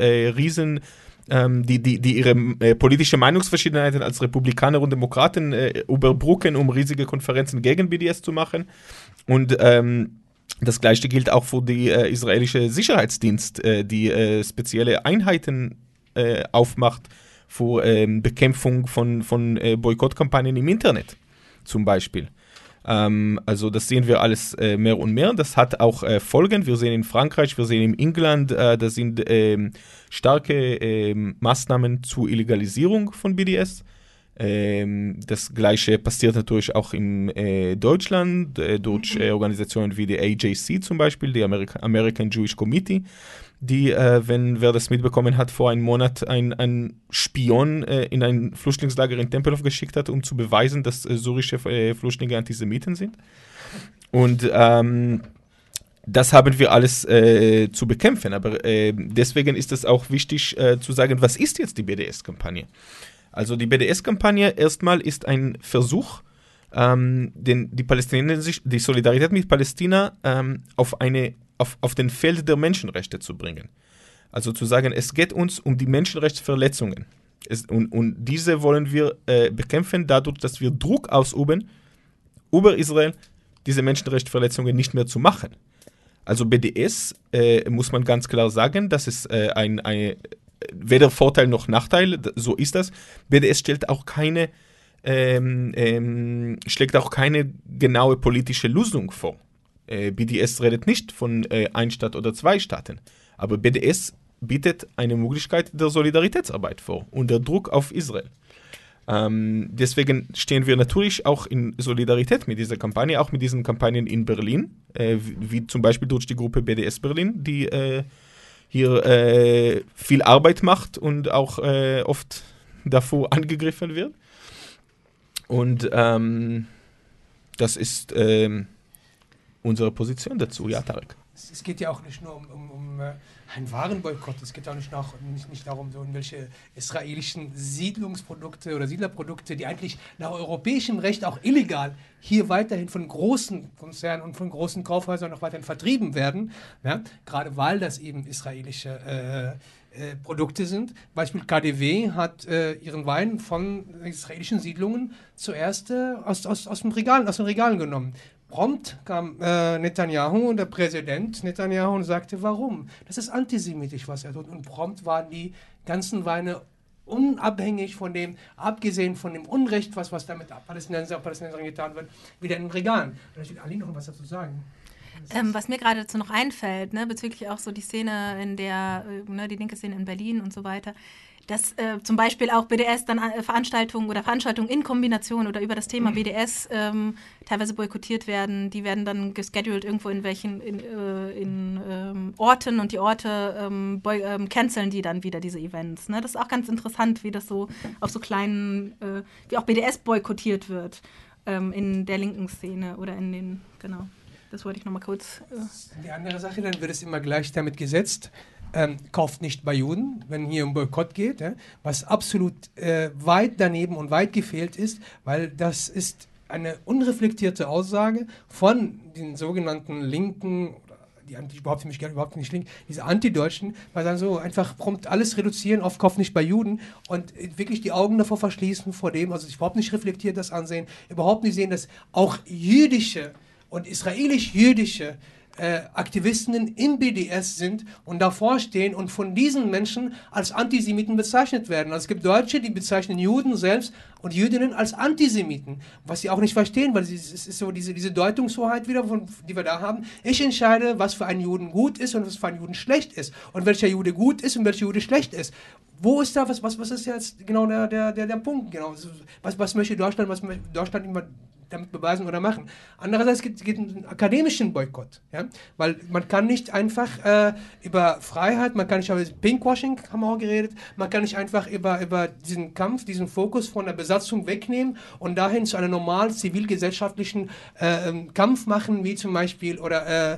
die ihre politische Meinungsverschiedenheiten als Republikaner und Demokraten überbrücken, um riesige Konferenzen gegen BDS zu machen. Und das Gleiche gilt auch für die israelische Sicherheitsdienst, die spezielle Einheiten aufmacht für Bekämpfung von Boykottkampagnen im Internet zum Beispiel. Also das sehen wir alles mehr und mehr. Das hat auch Folgen. Wir sehen in Frankreich, wir sehen in England, da sind starke Maßnahmen zur Illegalisierung von BDS. Das Gleiche passiert natürlich auch in Deutschland durch Organisationen wie die AJC zum Beispiel, die American Jewish Committee, die, wer das mitbekommen hat, vor einem Monat einen Spion in ein Flüchtlingslager in Tempelhof geschickt hat, um zu beweisen, dass syrische Flüchtlinge Antisemiten sind. Und das haben wir alles zu bekämpfen. Aber deswegen ist es auch wichtig zu sagen, was ist jetzt die BDS-Kampagne? Also die BDS-Kampagne erstmal ist ein Versuch, die Solidarität mit Palästina auf den Feld der Menschenrechte zu bringen. Also zu sagen, es geht uns um die Menschenrechtsverletzungen. Und diese wollen wir bekämpfen, dadurch, dass wir Druck ausüben, über Israel diese Menschenrechtsverletzungen nicht mehr zu machen. Also BDS, muss man ganz klar sagen, das ist weder Vorteil noch Nachteil, so ist das. BDS schlägt auch keine genaue politische Lösung vor. BDS redet nicht von ein Staat oder zwei Staaten, aber BDS bietet eine Möglichkeit der Solidaritätsarbeit vor und der Druck auf Israel. Deswegen stehen wir natürlich auch in Solidarität mit dieser Kampagne, auch mit diesen Kampagnen in Berlin, wie zum Beispiel durch die Gruppe BDS Berlin, die hier viel Arbeit macht und auch oft davor angegriffen wird. Und das ist unsere Position dazu, ja, Tarek. Es geht ja auch nicht nur um einen Warenboykott, es geht auch nicht darum, so welche israelischen Siedlungsprodukte oder Siedlerprodukte, die eigentlich nach europäischem Recht auch illegal hier weiterhin von großen Konzernen und von großen Kaufhäusern noch weiterhin vertrieben werden, ja? Gerade weil das eben israelische Produkte sind. Beispiel KaDeWe hat ihren Wein von israelischen Siedlungen zuerst aus den Regalen genommen. Prompt kam Netanyahu, der Präsident Netanyahu, und sagte, warum? Das ist antisemitisch, was er tut. Und prompt waren die ganzen Weine unabhängig von dem, abgesehen von dem Unrecht, was da mit Palästinensern getan wird, wieder in den Regalen. Und ich will Ali noch was dazu sagen. Was mir gerade dazu noch einfällt, bezüglich auch so die Szene, in der, die linke Szene in Berlin und so weiter, dass zum Beispiel auch BDS dann Veranstaltungen in Kombination oder über das Thema BDS teilweise boykottiert werden. Die werden dann gescheduled irgendwo in Orten, und die Orte canceln die dann wieder diese Events. Ne? Das ist auch ganz interessant, wie das so auf so kleinen, wie auch BDS boykottiert wird in der linken Szene oder in den, genau. Das wollte ich nochmal kurz. Die andere Sache, dann wird es immer gleich damit gesetzt, kauft nicht bei Juden, wenn hier um Boykott geht, was absolut weit daneben und weit gefehlt ist, weil das ist eine unreflektierte Aussage von den sogenannten Linken, die überhaupt nicht link, diese Antideutschen, weil dann so einfach prompt alles reduzieren auf Kauf nicht bei Juden und wirklich die Augen davor verschließen vor dem, also sich überhaupt nicht reflektiert das ansehen, überhaupt nicht sehen, dass auch jüdische und israelisch-jüdische Aktivistinnen im BDS sind und davor stehen und von diesen Menschen als Antisemiten bezeichnet werden. Also es gibt Deutsche, die bezeichnen Juden selbst und Jüdinnen als Antisemiten, was sie auch nicht verstehen, weil es ist so diese Deutungshoheit wieder, die wir da haben. Ich entscheide, was für einen Juden gut ist und was für einen Juden schlecht ist und welcher Jude gut ist und welcher Jude schlecht ist. Wo ist da, was ist jetzt genau der Punkt? Genau, was möchte Deutschland, immer damit beweisen oder machen. Andererseits geht es einen akademischen Boykott, ja? Weil man kann nicht einfach über Freiheit, man kann nicht über Pinkwashing, haben wir auch geredet, man kann nicht einfach über diesen Kampf, diesen Fokus von der Besatzung wegnehmen und dahin zu einem normalen zivilgesellschaftlichen Kampf machen, wie zum Beispiel oder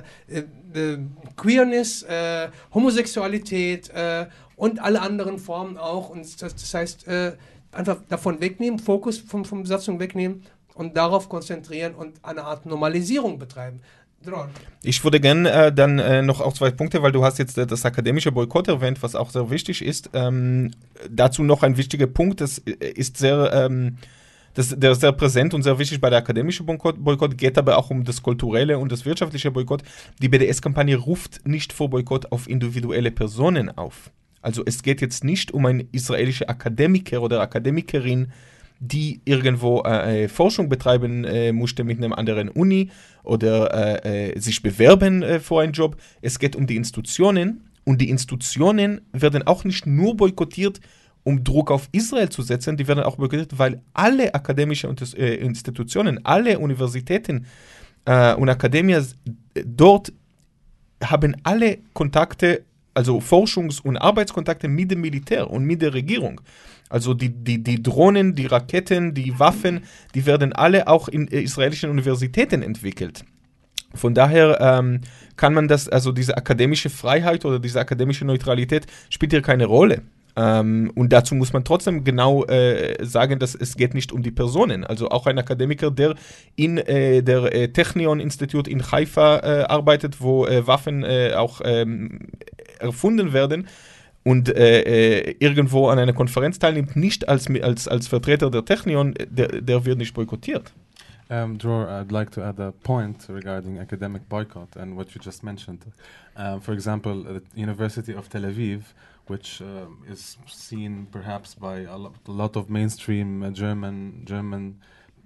Queerness, Homosexualität und alle anderen Formen auch. Und das heißt, einfach davon wegnehmen, Fokus von Besatzung wegnehmen und darauf konzentrieren und eine Art Normalisierung betreiben. Ich würde gerne dann noch auf 2 Punkte, weil du hast jetzt das akademische Boykott erwähnt, was auch sehr wichtig ist. Dazu noch ein wichtiger Punkt, das ist der ist sehr präsent und sehr wichtig bei der akademischen Boykott, geht aber auch um das kulturelle und das wirtschaftliche Boykott. Die BDS-Kampagne ruft nicht vor Boykott auf individuelle Personen auf. Also es geht jetzt nicht um einen israelischen Akademiker oder Akademikerin, die irgendwo Forschung betreiben musste mit einem anderen Uni oder sich bewerben für einen Job. Es geht um die Institutionen und die Institutionen werden auch nicht nur boykottiert, um Druck auf Israel zu setzen, die werden auch boykottiert, weil alle akademischen Institutionen, alle Universitäten und Akademien dort haben alle Kontakte, also Forschungs- und Arbeitskontakte mit dem Militär und mit der Regierung. Also die Drohnen, die Raketen, die Waffen, die werden alle auch in israelischen Universitäten entwickelt. Von daher kann man das, also diese akademische Freiheit oder diese akademische Neutralität spielt hier keine Rolle. Und dazu muss man trotzdem genau sagen, dass es geht nicht um die Personen. Also auch ein Akademiker, der in der Technion-Institut in Haifa arbeitet, wo Waffen auch erfunden werden und irgendwo an einer Konferenz teilnimmt, nicht als Vertreter der Technion, der wird nicht boykottiert. Dror, I'd like to add a point regarding academic boycott and what you just mentioned. For example, the University of Tel Aviv, which is seen perhaps by a lot of mainstream German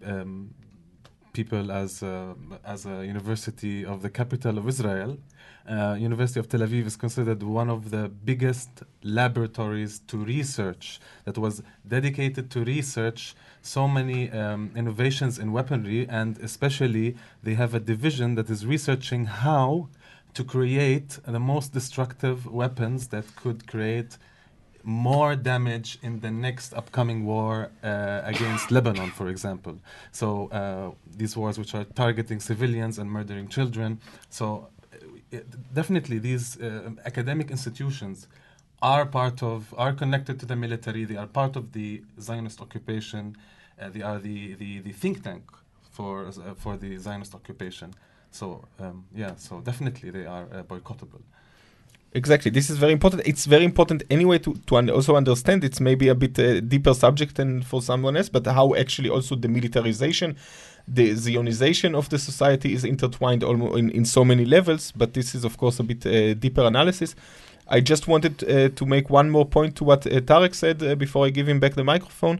people as a university of the capital of Israel. University of Tel Aviv is considered one of the biggest laboratories to research that was dedicated to research so many innovations in weaponry, and especially they have a division that is researching how to create the most destructive weapons that could create more damage in the next upcoming war against Lebanon, for example. So these wars which are targeting civilians and murdering children. So definitely these academic institutions are connected to the military. They are part of the Zionist occupation. They are the think tank for the Zionist occupation. So so definitely they are boycottable. Exactly. This is very important. It's very important anyway to also understand. It's maybe a bit deeper subject than for someone else, but how actually also the militarization, the Zionization of the society is intertwined almost in so many levels. But this is, of course, a bit deeper analysis. I just wanted to make one more point to what Tarek said before I give him back the microphone.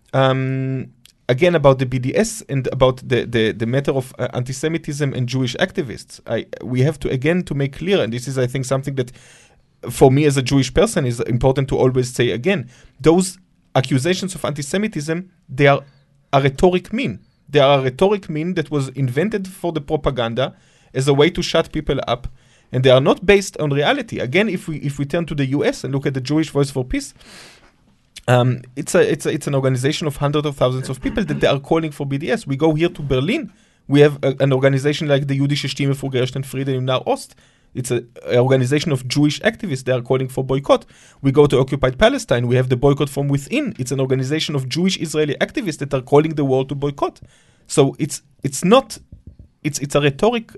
Again, about the BDS and about the matter of anti-Semitism and Jewish activists. We have to make clear, and this is, I think, something that for me as a Jewish person is important to always say again, those accusations of anti-Semitism, they are a rhetoric mean. They are a rhetoric mean that was invented for the propaganda as a way to shut people up, and they are not based on reality. Again, if we turn to the US and look at the Jewish Voice for Peace, it's an organization of hundreds of thousands of people that they are calling for BDS. We go here to Berlin. We have an organization like the Jüdische Stimme für Gerecht und Frieden im Nahost. It's an organization of Jewish activists. They are calling for boycott. We go to occupied Palestine. We have the boycott from within. It's an organization of Jewish Israeli activists that are calling the world to boycott. So it's a rhetoric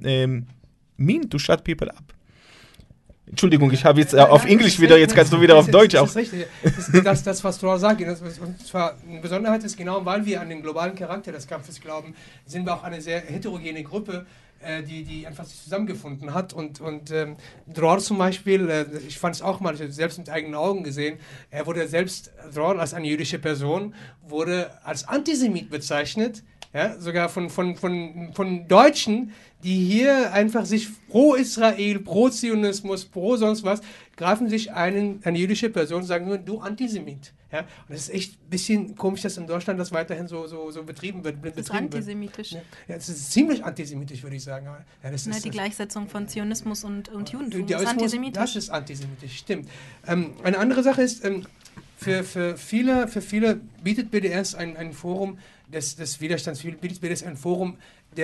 mean to shut people up. Entschuldigung, ich habe jetzt auf Englisch wieder, jetzt kannst du wieder auf Deutsch auch. Das ist richtig. Das, was du sagst, und zwar eine Besonderheit ist, genau weil wir an den globalen Charakter des Kampfes glauben, sind wir auch eine sehr heterogene Gruppe, die einfach sich zusammengefunden hat. Und Dror zum Beispiel, ich fand es auch mal, ich habe es selbst mit eigenen Augen gesehen, er wurde selbst, Dror als eine jüdische Person, wurde als Antisemit bezeichnet, ja, sogar von Deutschen, die hier einfach sich pro Israel, pro Zionismus, pro sonst was, greifen sich eine jüdische Person und sagen nur, du Antisemit. Ja? Und das ist echt ein bisschen komisch, dass in Deutschland das weiterhin so betrieben wird. Das ist antisemitisch. Ja, es ist ziemlich antisemitisch, würde ich sagen. Ja, das ist die Gleichsetzung von Zionismus und Judentum ist antisemitisch. Das ist antisemitisch, stimmt. Eine andere Sache ist, für viele bietet BDS ein Forum des Widerstands, bietet BDS ein Forum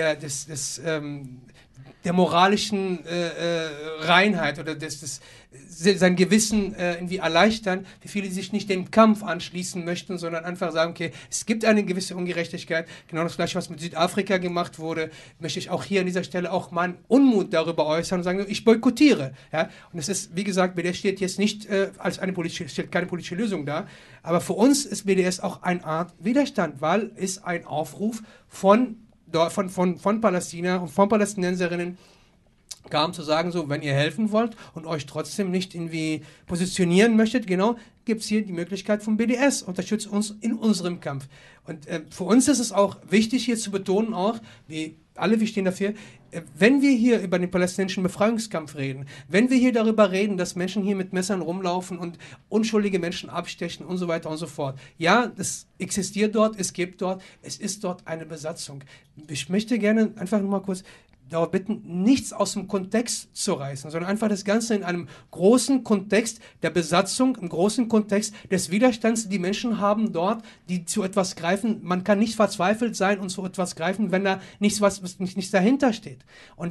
der moralischen Reinheit oder sein Gewissen irgendwie erleichtern, wie viele sich nicht dem Kampf anschließen möchten, sondern einfach sagen, okay, es gibt eine gewisse Ungerechtigkeit. Genau das Gleiche, was mit Südafrika gemacht wurde, möchte ich auch hier an dieser Stelle auch meinen Unmut darüber äußern und sagen, ich boykottiere. Ja? Und es ist, wie gesagt, BDS steht jetzt nicht als stellt keine politische Lösung dar, aber für uns ist BDS auch eine Art Widerstand, weil es ein Aufruf von Palästina und von Palästinenserinnen kam, zu sagen, so, wenn ihr helfen wollt und euch trotzdem nicht irgendwie positionieren möchtet, genau, gibt es hier die Möglichkeit vom BDS, unterstützt uns in unserem Kampf. Und für uns ist es auch wichtig, hier zu betonen, auch, wir stehen dafür, wenn wir hier über den palästinensischen Befreiungskampf reden, wenn wir hier darüber reden, dass Menschen hier mit Messern rumlaufen und unschuldige Menschen abstechen und so weiter und so fort. Ja, das existiert dort, es ist dort eine Besatzung. Ich möchte gerne einfach nur mal kurz darauf bitten, nichts aus dem Kontext zu reißen, sondern einfach das Ganze in einem großen Kontext der Besatzung, im großen Kontext des Widerstands, die Menschen haben dort, die zu etwas greifen. Man kann nicht verzweifelt sein und zu etwas greifen, wenn da nichts dahinter steht. Und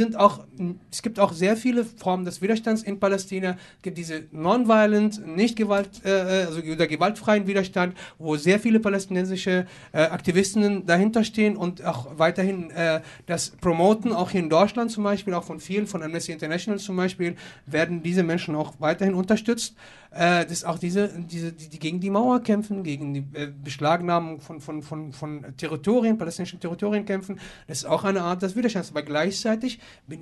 es gibt auch sehr viele Formen des Widerstands in Palästina. Es gibt diese non-violent, oder gewaltfreien Widerstand, wo sehr viele palästinensische Aktivistinnen dahinter stehen und auch weiterhin das promoten. Auch hier in Deutschland zum Beispiel, auch von vielen, von Amnesty International zum Beispiel, werden diese Menschen auch weiterhin unterstützt. Das ist auch die gegen die Mauer kämpfen, gegen die Beschlagnahmung von Territorien, palästinensischen Territorien kämpfen. Das ist auch eine Art des Widerstands. Aber gleichzeitig bin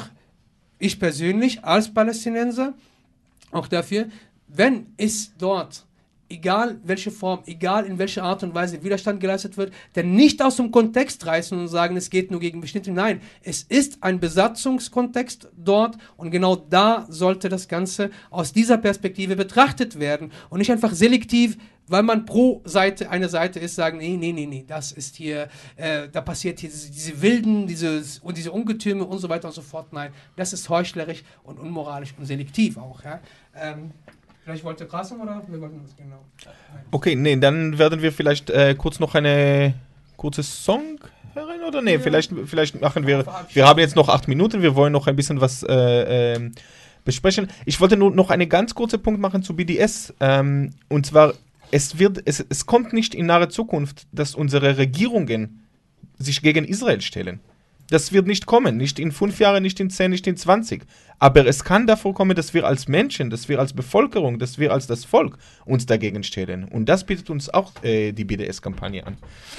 ich persönlich als Palästinenser auch dafür, wenn es dort, egal welche Form, egal in welcher Art und Weise Widerstand geleistet wird, denn nicht aus dem Kontext reißen und sagen, es geht nur gegen bestimmte. Nein, es ist ein Besatzungskontext dort und genau da sollte das Ganze aus dieser Perspektive betrachtet werden und nicht einfach selektiv, weil man pro Seite eine Seite ist, sagen, nee, das ist hier, da passiert hier diese Wilden, diese Ungetüme und so weiter und so fort. Nein, das ist heuchlerisch und unmoralisch und selektiv auch. Ja? Vielleicht wollte Qasim oder wir wollten das genau. Okay, nee, dann werden wir vielleicht kurz noch eine kurze Song hören oder nee, ja. Vielleicht machen wir haben jetzt noch 8 Minuten, wir wollen noch ein bisschen was besprechen. Ich wollte nur noch einen ganz kurzen Punkt machen zu BDS und zwar, es kommt nicht in naher Zukunft, dass unsere Regierungen sich gegen Israel stellen. Das wird nicht kommen, nicht in 5 Jahren, nicht in 10, nicht in 20. Aber es kann davor kommen, dass wir als Menschen, dass wir als Bevölkerung, dass wir als das Volk uns dagegen stellen. Und das bietet uns auch die BDS-Kampagne an.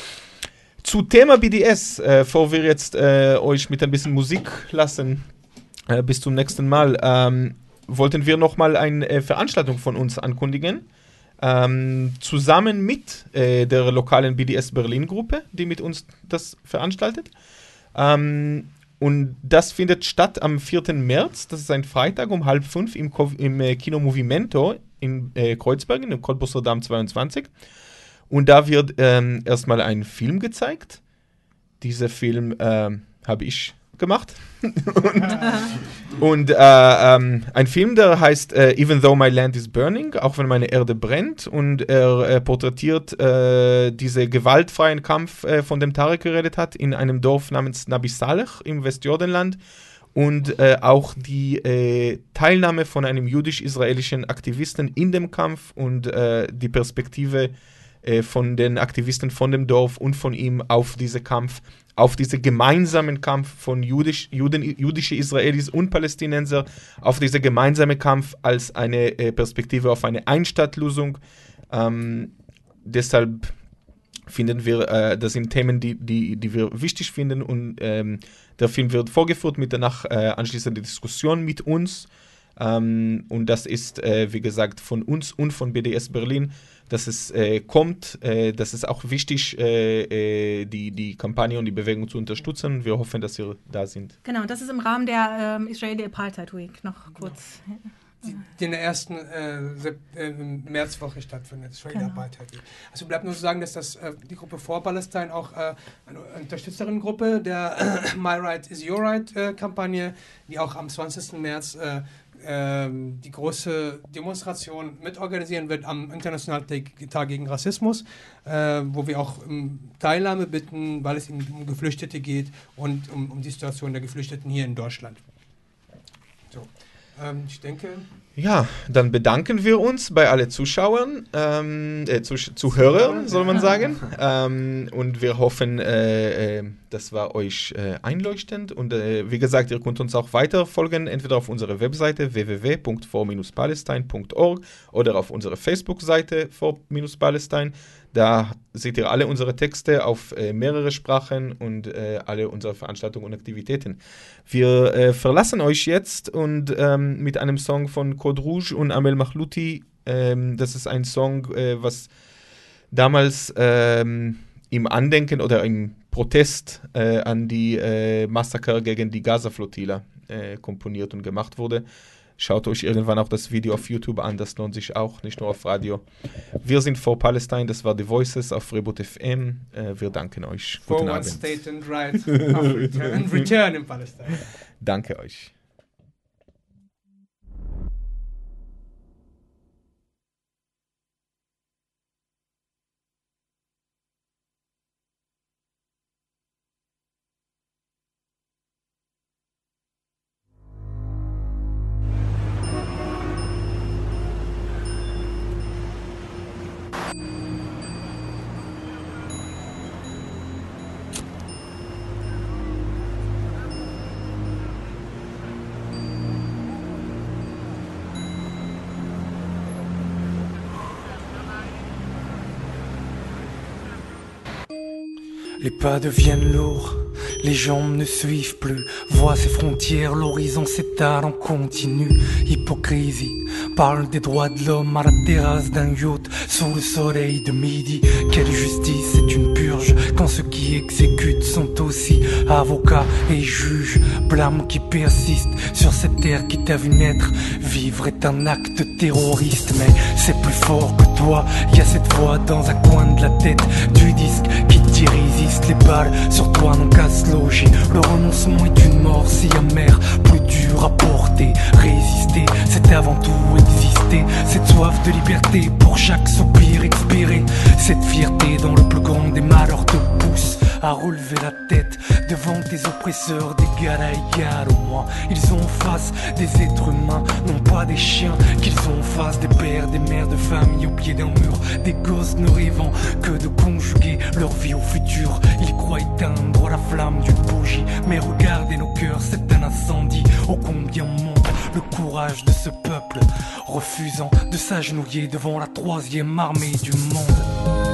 Zu Thema BDS, bevor wir jetzt euch mit ein bisschen Musik lassen, bis zum nächsten Mal, wollten wir nochmal eine Veranstaltung von uns ankündigen. Zusammen mit der lokalen BDS Berlin-Gruppe, die mit uns das veranstaltet. Und das findet statt am 4. März, das ist ein Freitag um 4:30 im Kino Movimento in Kreuzberg, in dem Cottbusser Damm 22. Und da wird erstmal ein Film gezeigt. Dieser Film habe ich gemacht. und ein Film, der heißt Even Though My Land is Burning, auch wenn meine Erde brennt, und er porträtiert diesen gewaltfreien Kampf, von dem Tarek geredet hat, in einem Dorf namens Nabi Saleh im Westjordanland und auch die Teilnahme von einem jüdisch-israelischen Aktivisten in dem Kampf und die Perspektive von den Aktivisten von dem Dorf und von ihm auf diesen Kampf, auf diesen gemeinsamen Kampf von jüdische Israelis und Palästinenser, auf diesen gemeinsamen Kampf als eine Perspektive auf eine Einstadtlösung. Deshalb finden wir, das sind Themen, die wir wichtig finden, und der Film wird vorgeführt mit danach anschließender Diskussion mit uns. Und das ist, wie gesagt, von uns und von BDS Berlin, dass es kommt. Das ist auch wichtig, die Kampagne und die Bewegung zu unterstützen. Wir hoffen, dass wir da sind. Genau, das ist im Rahmen der Israeli Apartheid Week, noch kurz. Die in der ersten Märzwoche stattfindet, Israeli Apartheid Week. Also bleibt nur zu sagen, dass die Gruppe For Palestine auch eine Unterstützerinnengruppe der My Right is Your Right Kampagne, die auch am 20. März die große Demonstration mitorganisieren wird am Internationalen Tag gegen Rassismus, wo wir auch Teilnahme bitten, weil es um Geflüchtete geht und um die Situation der Geflüchteten hier in Deutschland. So, ich denke... Ja, dann bedanken wir uns bei allen Zuschauern, Zuhörern, soll man sagen. Und wir hoffen, das war euch einleuchtend. Und wie gesagt, ihr könnt uns auch weiter folgen, entweder auf unserer Webseite www.for-palestine.org oder auf unserer Facebook-Seite for-palestine. Da seht ihr alle unsere Texte auf mehrere Sprachen und alle unsere Veranstaltungen und Aktivitäten. Wir verlassen euch jetzt und mit einem Song von Code Rouge und Amel Makhlouti. Das ist ein Song, was damals im Andenken oder im Protest an die Massaker gegen die Gaza-Flottille komponiert und gemacht wurde. Schaut euch irgendwann auch das Video auf YouTube an, das lohnt sich auch, nicht nur auf Radio. Wir sind For Palestine, das war The Voices auf Reboot FM. Wir danken euch. For Guten one Abend. state and right and return in Palestine. Danke euch. Les pas deviennent lourds, les jambes ne suivent plus. Vois ces frontières, l'horizon s'étale en continu. Hypocrisie, parle des droits de l'homme à la terrasse d'un yacht sous le soleil de midi. Quelle justice, c'est une purge quand ceux qui exécutent sont aussi avocats et juges. Blâme qui persiste sur cette terre qui t'a vu naître. Vivre est un acte terroriste, mais c'est plus fort que toi. Y a cette voix dans un coin de la tête du disque qui t'y résiste. Les balles sur toi n'ont qu'à se loger. Le renoncement est une mort si amère, plus dure à porter. Résister, c'est avant tout exister. Cette soif de liberté pour chaque soupir expiré. Cette fierté dans le plus grand des malheurs te pousse à relever la tête devant tes oppresseurs d'égal à égal. Au moins ils ont en face des êtres humains, non pas des chiens. Qu'ils ont en face des pères, des mères de famille au pied d'un mur. Des gosses ne rêvant que de conjuguer leur vie au futur. Ils croient éteindre la flamme d'une bougie, mais regardez nos cœurs, c'est un incendie. Ô combien monte le courage de ce peuple, refusant de s'agenouiller devant la troisième armée du monde.